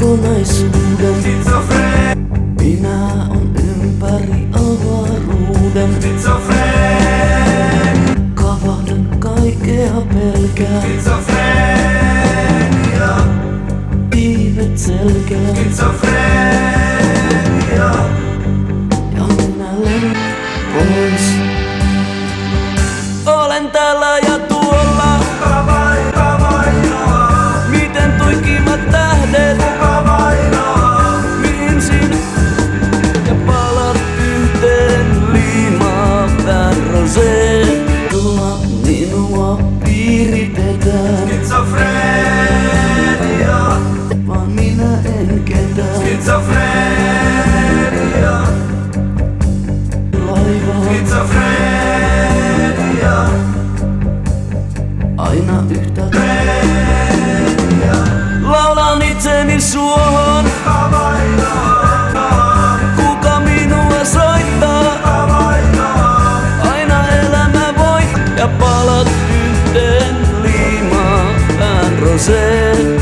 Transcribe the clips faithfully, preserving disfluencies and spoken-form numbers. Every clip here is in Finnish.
kokonaisuuden. Minä on ympäri avaruuden. Kavahdan kaikkea pelkää. Tiivet selkää. Ja minä lennän pois. Olen täällä ja tuolla. Miten tuikimat tähdet? Mihin sinä? Ja palat yhteen liimaavään roseen. Tulla minua piiritetään. Vaan minä en ketään. Aina yhtä laulan itseni suohon. Kuka minua soittaa? Aina elämä voi ja palat yhteen liimaavään roseen.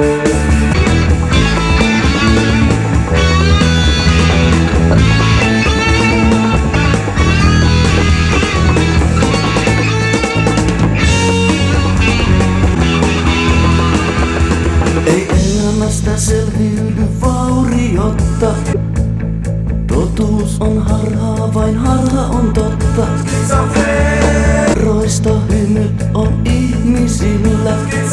Ei elämästä selviydy vauriotta. Totuus on harhaa, vain harha on totta. Roista hymyt on ihmisillä.